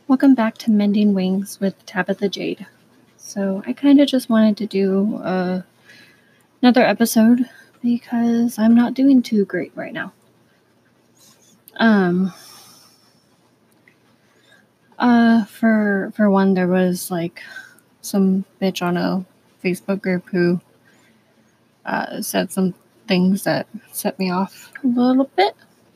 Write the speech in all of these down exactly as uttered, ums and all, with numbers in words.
Welcome back to Mending Wings with Tabitha Jade. So I kind of just wanted to do uh, another episode because I'm not doing too great right now. Um, uh, for for one, there was like some bitch on a Facebook group who uh, said some things that set me off a little bit.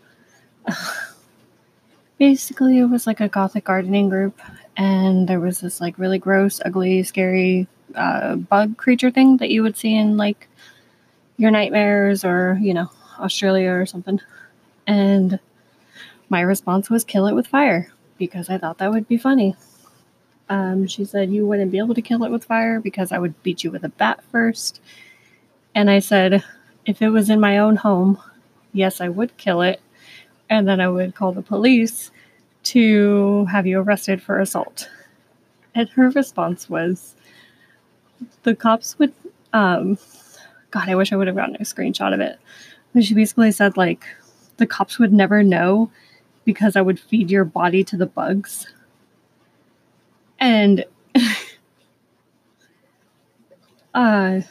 Basically, it was like a gothic gardening group, and there was this like really gross, ugly, scary uh, bug creature thing that you would see in like your nightmares or, you know, Australia or something. And my response was kill it with fire because I thought that would be funny. Um, she said you wouldn't be able to kill it with fire because I would beat you with a bat first. And I said, if it was in my own home, yes, I would kill it. And then I would call the police to have you arrested for assault. And her response was, the cops would, um, God, I wish I would have gotten a screenshot of it. But she basically said, like, the cops would never know because I would feed your body to the bugs. And, uh,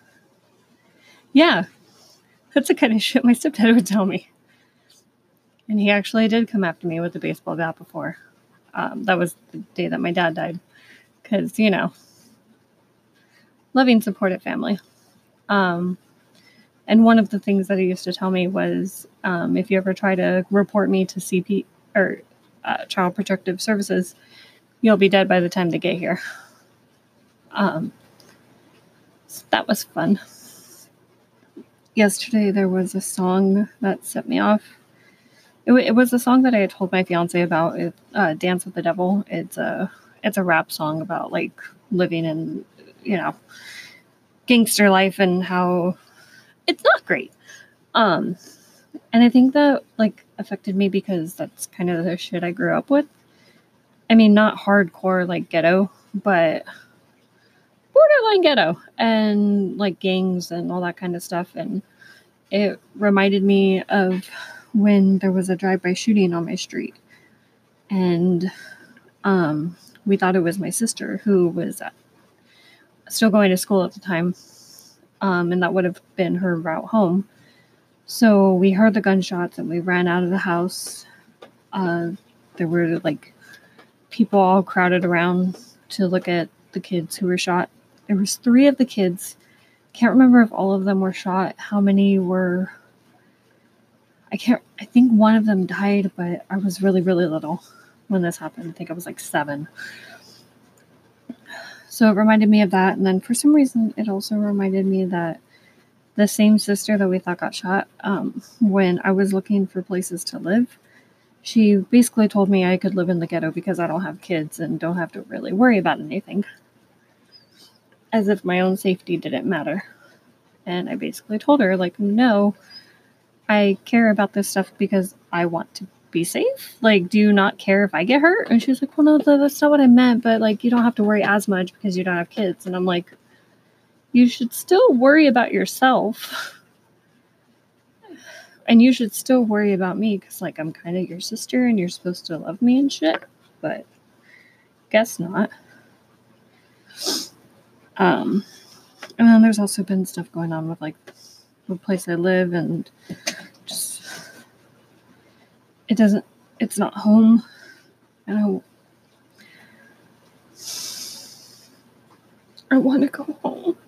yeah, that's the kind of shit my stepdad would tell me. And he actually did come after me with a baseball bat before. Um, that was the day that my dad died. Because, you know, loving, supportive family. Um, and one of the things that he used to tell me was, um, if you ever try to report me to C P or uh, Child Protective Services, you'll be dead by the time they get here. Um, so that was fun. Yesterday there was a song that set me off. It, it was a song that I had told my fiance about. It, uh, Dance with the Devil. It's a it's a rap song about like living in, you know, gangster life and how it's not great. Um, and I think that like affected me because that's kind of the shit I grew up with. I mean, not hardcore like ghetto, but borderline ghetto and like gangs and all that kind of stuff. And it reminded me of when there was a drive-by shooting on my street. And um, we thought it was my sister who was still going to school at the time. Um, and that would have been her route home. So we heard the gunshots and we ran out of the house. Uh, there were like people all crowded around to look at the kids who were shot. There was three of the kids. Can't remember if all of them were shot. How many were... I can't... I think one of them died, but I was really, really little when this happened. I think I was like seven. So it reminded me of that. And then for some reason, it also reminded me that the same sister that we thought got shot, um, when I was looking for places to live, she basically told me I could live in the ghetto because I don't have kids and don't have to really worry about anything. As if my own safety didn't matter. And I basically told her, like, no, I care about this stuff because I want to be safe. Like, do you not care if I get hurt? And she's like, well, no, that's not what I meant, but, like, you don't have to worry as much because you don't have kids. And I'm like, you should still worry about yourself. And you should still worry about me because, like, I'm kind of your sister and you're supposed to love me and shit. But guess not. Um, and then there's also been stuff going on with, like, the place I live and just... It doesn't... It's not home. And I... I want to go home.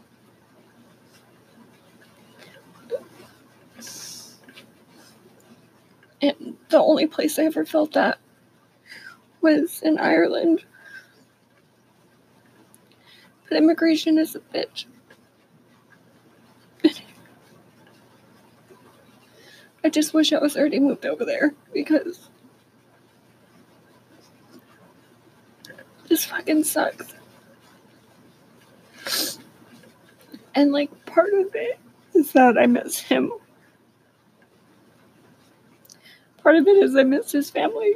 And the only place I ever felt that was in Ireland. But immigration is a bitch. I just wish I was already moved over there because this fucking sucks. And like part of it is that I miss him. Part of it is I miss his family.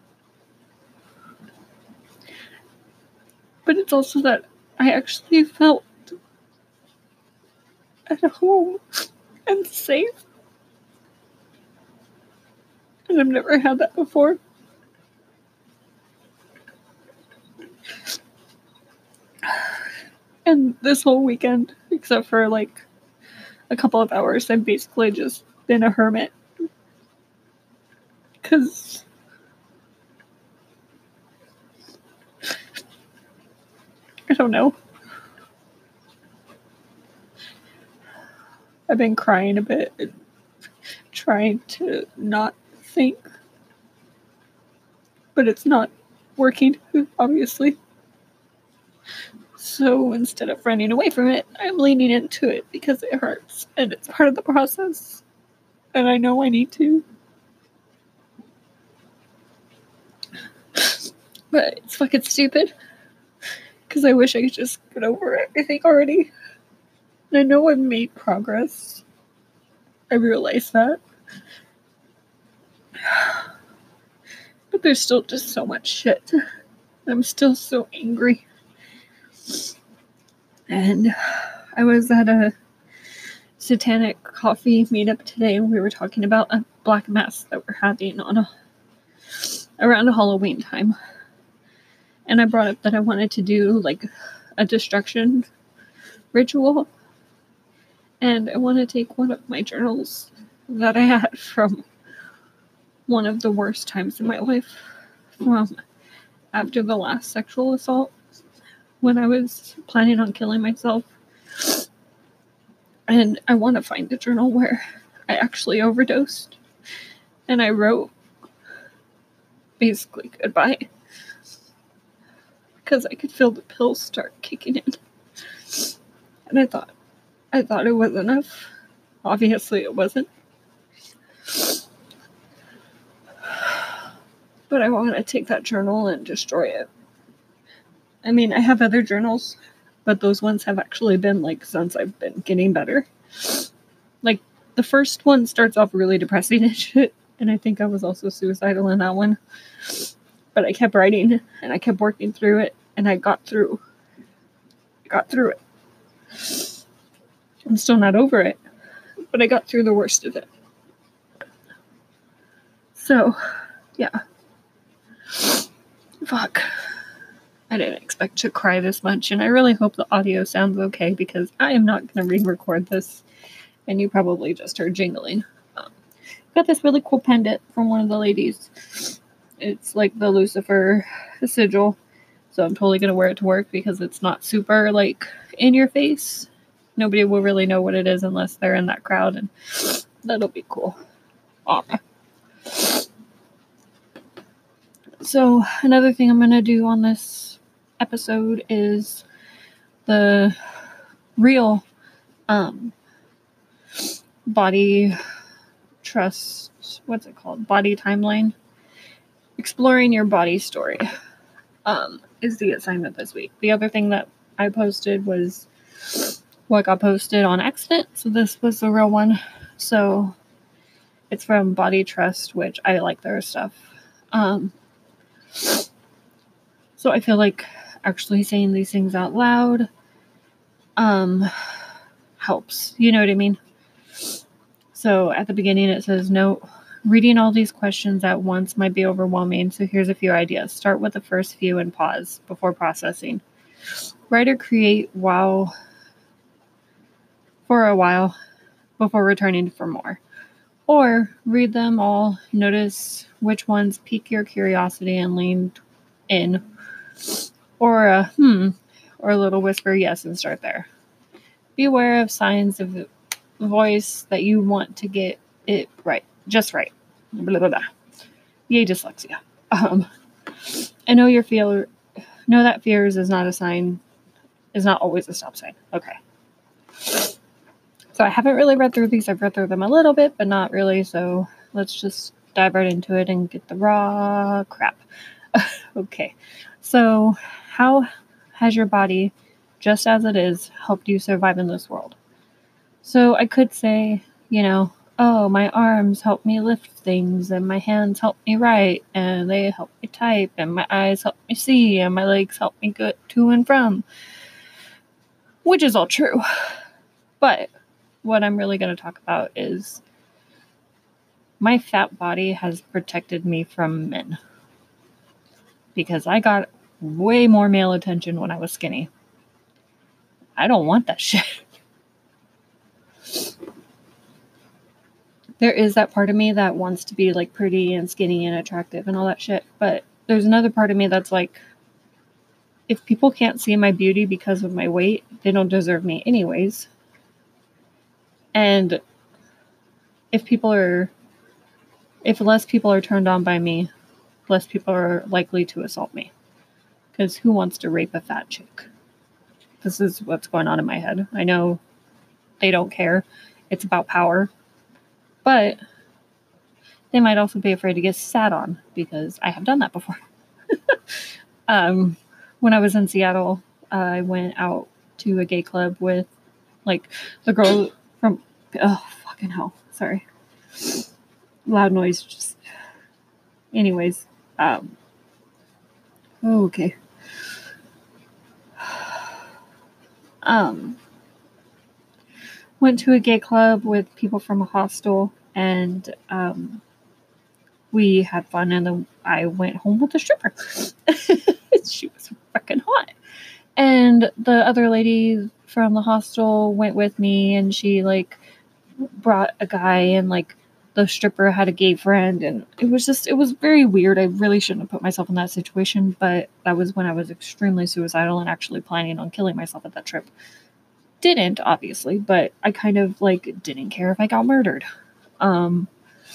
But it's also that I actually felt at home and safe. And I've never had that before. And this whole weekend, except for like a couple of hours, I've basically just been a hermit. Because I don't know. I've been crying a bit and trying to not think. But it's not working, obviously. So instead of running away from it, I'm leaning into it because it hurts and it's part of the process. And I know I need to. But it's fucking stupid. Because I wish I could just get over everything already. And I know I've made progress. I realize that. But there's still just so much shit. I'm still so angry. And I was at a satanic coffee meetup today and we were talking about a black mass that we're having on a around Halloween time. And I brought up that I wanted to do like a destruction ritual. And I want to take one of my journals that I had from one of the worst times in my life, from after the last sexual assault, when I was planning on killing myself. And I want to find the journal where I actually overdosed. And I wrote basically goodbye. Because I could feel the pills start kicking in. And I thought, I thought it was enough. Obviously it wasn't. But I want to take that journal and destroy it. I mean, I have other journals, but those ones have actually been, like, since I've been getting better. Like, the first one starts off really depressing and shit, and I think I was also suicidal in that one. But I kept writing, and I kept working through it, and I got through. I got through it. I'm still not over it, but I got through the worst of it. So, yeah. Fuck. I didn't expect to cry this much, and I really hope the audio sounds okay, because I am not going to re-record this, and you probably just heard jingling. Um, got this really cool pendant from one of the ladies. It's like the Lucifer sigil, so I'm totally going to wear it to work, because it's not super, like, in your face. Nobody will really know what it is unless they're in that crowd, and that'll be cool. Um, so, another thing I'm going to do on this episode is the real um, body trust, what's it called? Body timeline. Exploring your body story um, is the assignment this week. The other thing that I posted was what got posted on accident, so this was the real one. So it's from Body Trust, which I like their stuff. Um, so I feel like actually saying these things out loud um, helps. You know what I mean? So at the beginning it says, note, reading all these questions at once might be overwhelming, so here's a few ideas. Start with the first few and pause before processing. Write or create while for a while before returning for more. Or read them all, notice which ones pique your curiosity and lean in. Or a hmm, or a little whisper yes and start there. Be aware of signs of voice that you want to get it right, just right. Blah, blah, blah. Yay, dyslexia. Um, I know your fear, know that fears is not a sign, is not always a stop sign. Okay. So I haven't really read through these. I've read through them a little bit, but not really. So let's just dive right into it and get the raw crap. Okay. So how has your body, just as it is, helped you survive in this world? So I could say, you know, oh, my arms help me lift things, and my hands help me write, and they help me type, and my eyes help me see, and my legs help me get to and from. Which is all true. But what I'm really going to talk about is my fat body has protected me from men. Because I got way more male attention when I was skinny. I don't want that shit. There is that part of me that wants to be like pretty and skinny and attractive and all that shit. But there's another part of me that's like, if people can't see my beauty because of my weight, they don't deserve me anyways. And if people are, if less people are turned on by me, less people are likely to assault me. Because who wants to rape a fat chick? This is what's going on in my head. I know they don't care. It's about power. But they might also be afraid to get sat on because I have done that before. um, when I was in Seattle, uh, I went out to a gay club with like the girl from, oh, fucking hell. Sorry. Loud noise. Just, anyways. Um, oh, okay. Um, went to a gay club with people from a hostel, and um, we had fun, and then I went home with a stripper. She was fucking hot. And the other lady from the hostel went with me, and she like brought a guy, and like the stripper had a gay friend, and it was just, it was very weird. I really shouldn't have put myself in that situation, but that was when I was extremely suicidal and actually planning on killing myself at that trip. Didn't, obviously, but I kind of like didn't care if I got murdered. Um,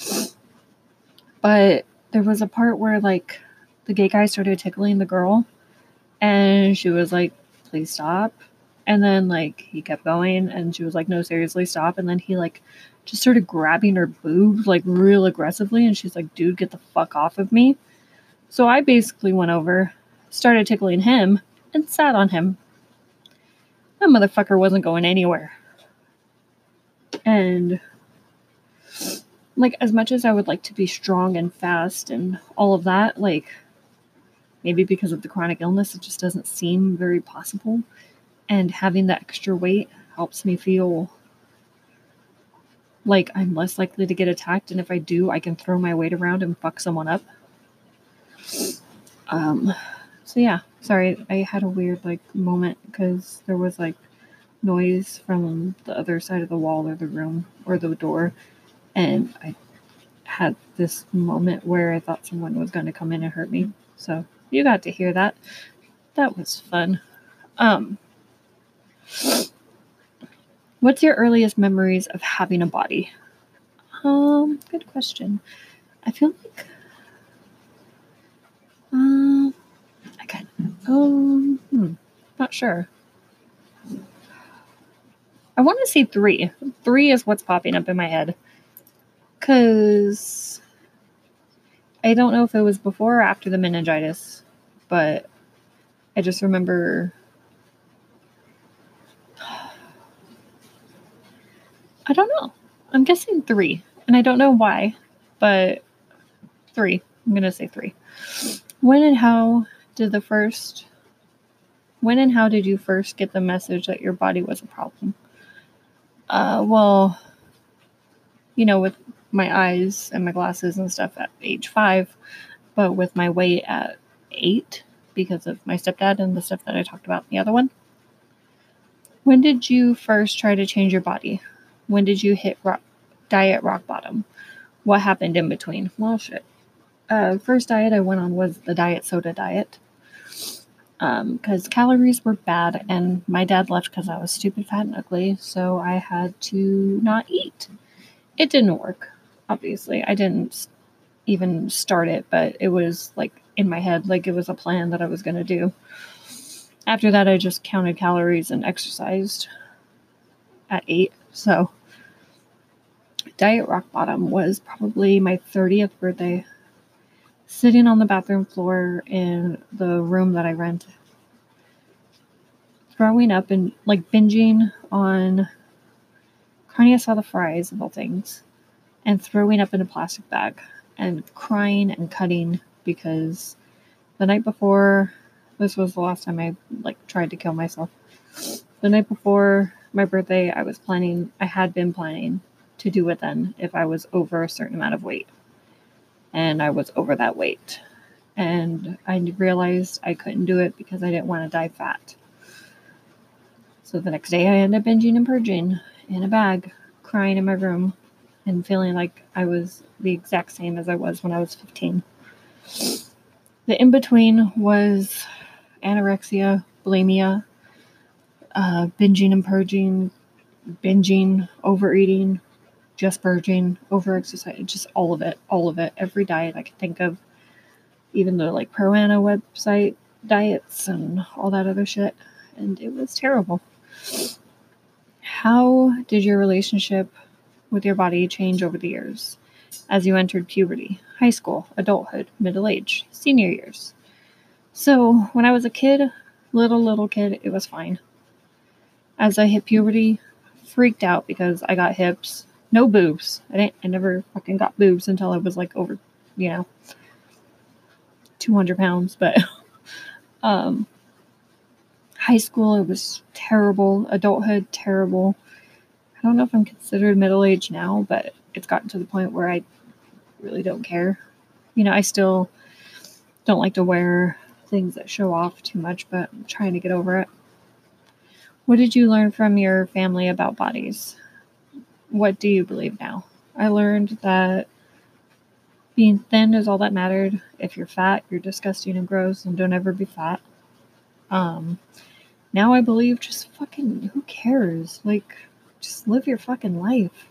but there was a part where like the gay guy started tickling the girl, and she was like, please stop. And then like he kept going, and she was like, no, seriously, stop. And then he like just started grabbing her boobs like real aggressively, and she's like, dude, get the fuck off of me. So I basically went over, started tickling him, and sat on him. That motherfucker wasn't going anywhere. And like, as much as I would like to be strong and fast and all of that, like, maybe because of the chronic illness, it just doesn't seem very possible. And having that extra weight helps me feel like I'm less likely to get attacked. And if I do, I can throw my weight around and fuck someone up. Um, so yeah, sorry, I had a weird like moment because there was like noise from the other side of the wall or the room or the door. And I had this moment where I thought someone was going to come in and hurt me. So you got to hear that. That was fun. Um, what's your earliest memories of having a body? Um, good question. I feel like, um, I got, um, hmm, not sure. I want to say three. Three is what's popping up in my head. Because I don't know if it was before or after the meningitis, but I just remember, I don't know. I'm guessing three, and I don't know why, but three. I'm going to say three. When and how did the first, when and how did you first get the message that your body was a problem? Uh, well, you know, with my eyes and my glasses and stuff at age five, but with my weight at eight because of my stepdad and the stuff that I talked about in the other one. When did you first try to change your body? When did you hit rock, diet rock bottom? What happened in between? Well, shit. Uh, first diet I went on was the diet soda diet. Um, because calories were bad, and my dad left because I was stupid, fat, and ugly, so I had to not eat. It didn't work, obviously. I didn't even start it, but it was like in my head, like it was a plan that I was going to do. After that, I just counted calories and exercised at eight. So diet rock bottom was probably my thirtieth birthday, sitting on the bathroom floor in the room that I rent, throwing up and like binging on carne asada fries of all things, and throwing up in a plastic bag and crying and cutting because the night before, this was the last time I like tried to kill myself. The night before my birthday, I was planning, I had been planning to do it then if I was over a certain amount of weight. And I was over that weight. And I realized I couldn't do it because I didn't want to die fat. So the next day I ended up binging and purging in a bag, crying in my room, and feeling like I was the exact same as I was when I was fifteen. The in-between was anorexia, bulimia, uh, binging and purging, binging, overeating, just purging, over-exercise, just all of it, all of it, every diet I could think of, even the like Pro-Ana website diets and all that other shit, and it was terrible. How did your relationship with your body change over the years as you entered puberty, high school, adulthood, middle age, senior years? So when I was a kid, little, little kid, it was fine. As I hit puberty, freaked out because I got hips, no boobs. I didn't, I never fucking got boobs until I was like over, you know, two hundred pounds, but, um, high school, it was terrible. Adulthood, terrible. I don't know if I'm considered middle-aged now, but it's gotten to the point where I really don't care. You know, I still don't like to wear things that show off too much, but I'm trying to get over it. What did you learn from your family about bodies? What do you believe now? I learned that being thin is all that mattered. If you're fat, you're disgusting and gross, and don't ever be fat. Um, now I believe just fucking, who cares? Like, just live your fucking life.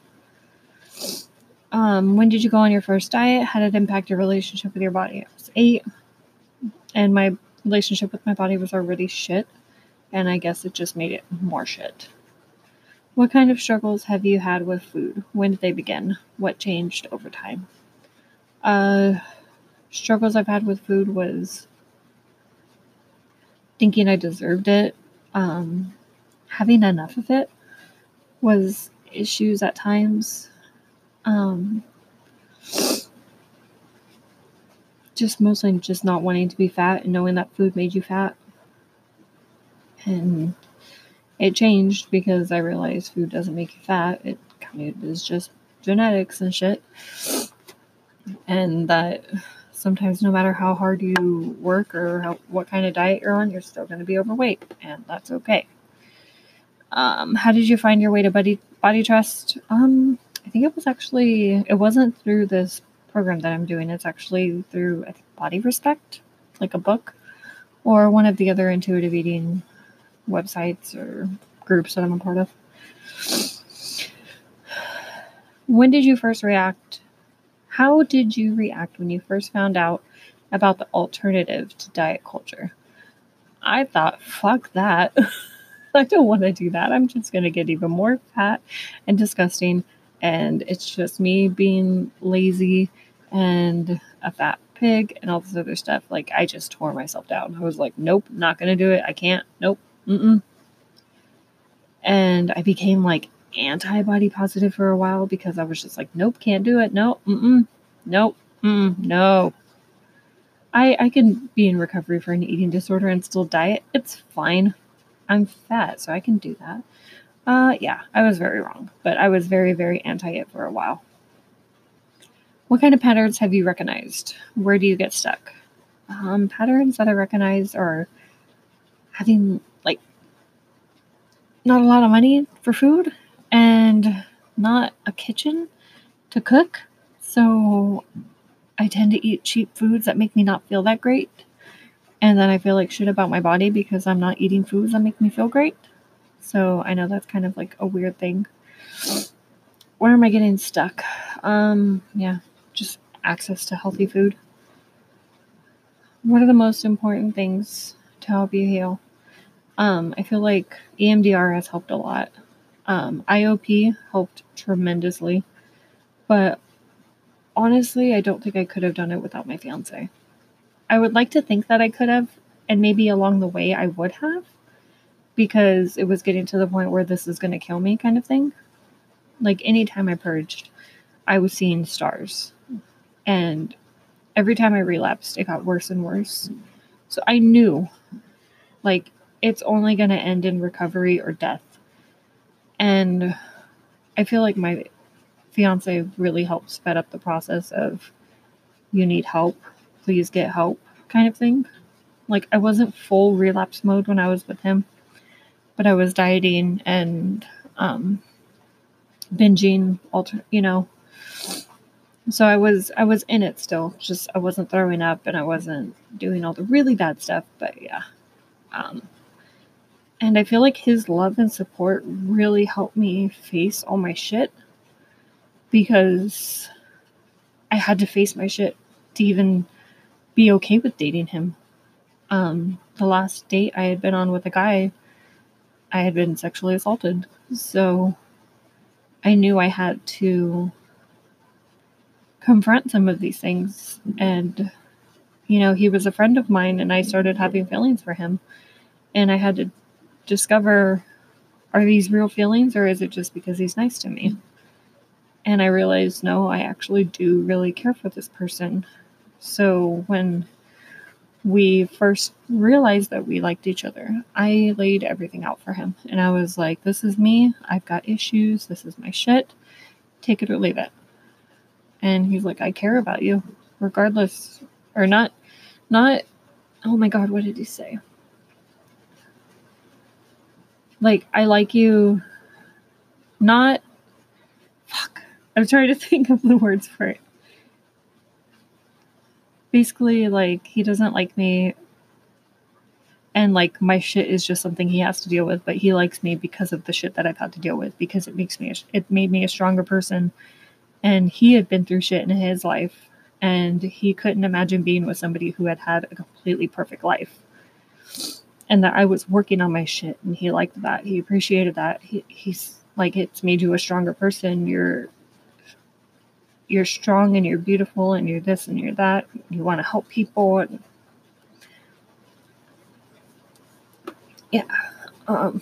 Um, when did you go on your first diet? How did it impact your relationship with your body? I was eight, and my relationship with my body was already shit, and I guess it just made it more shit. What kind of struggles have you had with food? When did they begin? What changed over time? Uh, struggles I've had with food was thinking I deserved it. Um, having enough of it was issues at times. Um, just mostly just not wanting to be fat and knowing that food made you fat. And it changed because I realized food doesn't make you fat. It kind of is just genetics and shit. And that sometimes no matter how hard you work or how, what kind of diet you're on, you're still going to be overweight. And that's okay. Um, how did you find your way to body, body trust? Um, I think it was actually, it wasn't through this program that I'm doing. It's actually through, I think, Body Respect, like a book, or one of the other intuitive eating websites or groups that I'm a part of. When did you first react? How did you react when you first found out about the alternative to diet culture? I thought, fuck that. I don't want to do that. I'm just going to get even more fat and disgusting. And it's just me being lazy and a fat pig and all this other stuff. Like, I just tore myself down. I was like, nope, not going to do it. I can't. Nope. Mm-mm. And I became like anti-body positive for a while because I was just like, nope, can't do it. No, mm-mm. Nope. Mm, no. I, I can be in recovery for an eating disorder and still diet. It's fine. I'm fat, so I can do that. Uh, yeah, I was very wrong, but I was very, very anti it for a while. What kind of patterns have you recognized? Where do you get stuck? Um, patterns that I recognize are having, like, not a lot of money for food and not a kitchen to cook. So I tend to eat cheap foods that make me not feel that great. And then I feel like shit about my body because I'm not eating foods that make me feel great. So I know that's kind of like a weird thing. Where am I getting stuck? Um, yeah, just access to healthy food. What are the most important things to help you heal? Um, I feel like E M D R has helped a lot. Um, I O P helped tremendously. But honestly, I don't think I could have done it without my fiance. I would like to think that I could have, and maybe along the way I would have, because it was getting to the point where this is going to kill me kind of thing. Like, anytime I purged, I was seeing stars. And every time I relapsed, it got worse and worse. So I knew, like, it's only going to end in recovery or death. And I feel like my fiance really helped sped up the process of, you need help, please get help. kind of thing. Like, I wasn't full relapse mode when I was with him, but I was dieting and um, binging, alter, you know. So I was I was in it still. Just I wasn't throwing up and I wasn't doing all the really bad stuff. But yeah, um, and I feel like his love and support really helped me face all my shit, because I had to face my shit to even be okay with dating him. Um, the last date I had been on with a guy, I had been sexually assaulted. So I knew I had to confront some of these things. And, you know, he was a friend of mine and I started having feelings for him. And I had to discover, are these real feelings or is it just because he's nice to me? And I realized, no, I actually do really care for this person. So when we first realized that we liked each other, I laid everything out for him. And I was like, this is me. I've got issues. This is my shit. Take it or leave it. And he's like, I care about you regardless, or not, not, oh my God, what did he say? Like, I like you, not, fuck, I'm trying to think of the words for it. Basically, like, he doesn't like me, and, like, my shit is just something he has to deal with, but he likes me because of the shit that I've had to deal with, because it makes me, a, it made me a stronger person, and he had been through shit in his life, and he couldn't imagine being with somebody who had had a completely perfect life. And that I was working on my shit, and he liked that. He appreciated that. He, he's like, it's made you a stronger person. You're, you're strong and you're beautiful and you're this and you're that. You want to help people. And yeah. Um,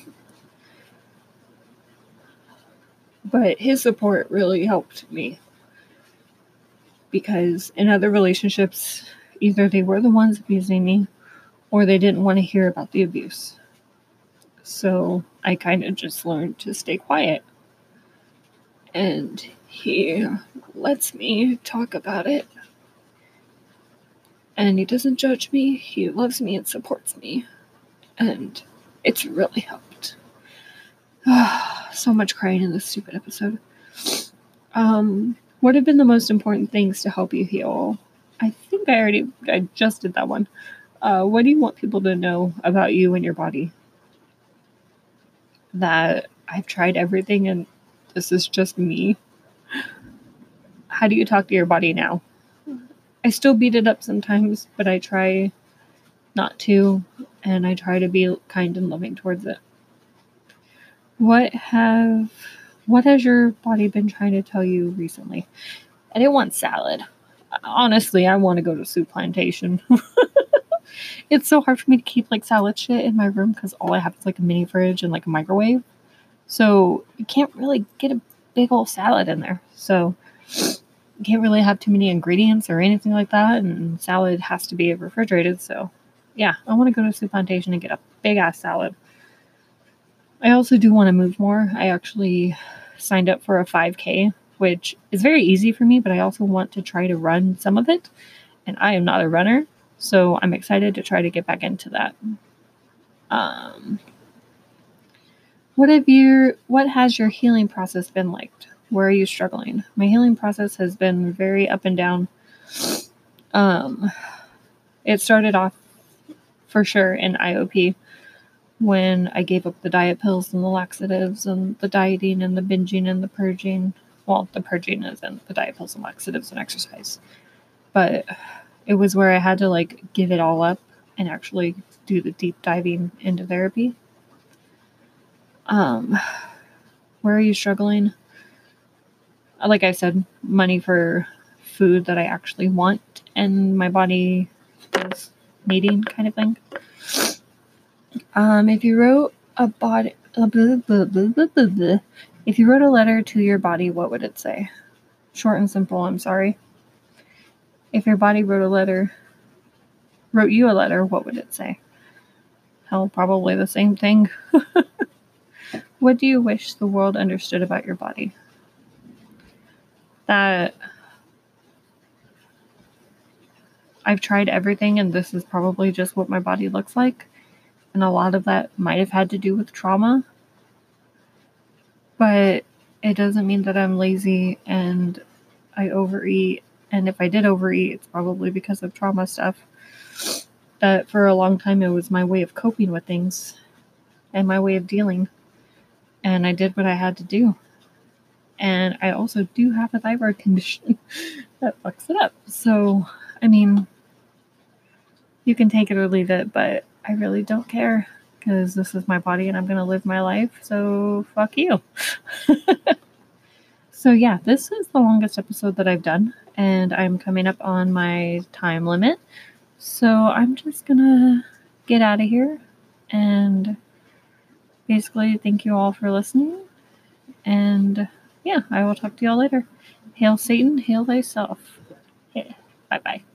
but his support really helped me, because in other relationships, either they were the ones abusing me or they didn't want to hear about the abuse. So I kind of just learned to stay quiet. And he lets me talk about it. And he doesn't judge me. He loves me and supports me. And it's really helped. So much crying in this stupid episode. Um, what have been the most important things to help you heal? I think I already, I just did that one. Uh, what do you want people to know about you and your body? That I've tried everything and this is just me. How do you talk to your body now? I still beat it up sometimes, but I try not to, and I try to be kind and loving towards it. What have, what has your body been trying to tell you recently? I didn't want salad. Honestly, I want to go to Soup Plantation. It's so hard for me to keep like salad shit in my room because all I have is like a mini fridge and like a microwave. So you can't really get a big old salad in there. So you can't really have too many ingredients or anything like that. And salad has to be refrigerated. So yeah, I want to go to Soup Plantation and get a big ass salad. I also do want to move more. I actually signed up for a five K, which is very easy for me, but I also want to try to run some of it. And I am not a runner, so I'm excited to try to get back into that. Um, what have your, what has your healing process been like? Where are you struggling? My healing process has been very up and down. Um, it started off for sure in I O P when I gave up the diet pills and the laxatives and the dieting and the binging and the purging. Well, the purging isn't the diet pills and laxatives and exercise, but it was where I had to like give it all up and actually do the deep diving into therapy. Um, where are you struggling? Like I said, money for food that I actually want and my body is needing, kind of thing. Um, if you wrote a body, blah, blah, blah, blah, blah, blah. If you wrote a letter to your body, what would it say? Short and simple, I'm sorry. If your body wrote a letter, wrote you a letter, what would it say? Hell, probably the same thing. What do you wish the world understood about your body? That I've tried everything, and this is probably just what my body looks like. And a lot of that might have had to do with trauma. But it doesn't mean that I'm lazy and I overeat. And if I did overeat, it's probably because of trauma stuff. That for a long time, it was my way of coping with things and my way of dealing. And I did what I had to do. And I also do have a thyroid condition that fucks it up. So, I mean, you can take it or leave it, but I really don't care because this is my body and I'm going to live my life. So, fuck you. So, yeah, this is the longest episode that I've done, and I'm coming up on my time limit. So, I'm just going to get out of here and basically thank you all for listening. And yeah, I will talk to y'all later. Hail Satan, hail thyself. Okay, bye-bye.